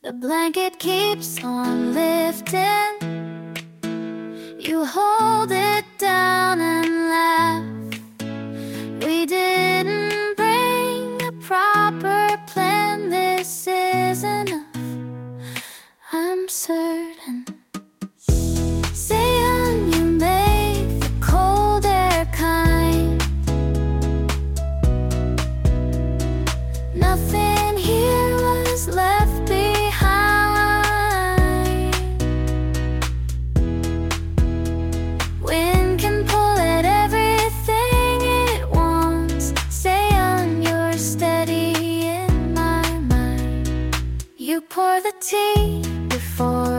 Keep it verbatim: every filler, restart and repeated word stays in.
The blanket keeps on lifting. You hold it down and laugh. We didn't bring a proper plan. This is enough, I'm certain. Say on, you make the cold air kind. Nothing here was left behind. Wind can pull at everything it wants. Say on, you're steady in my mind. You pour the tea before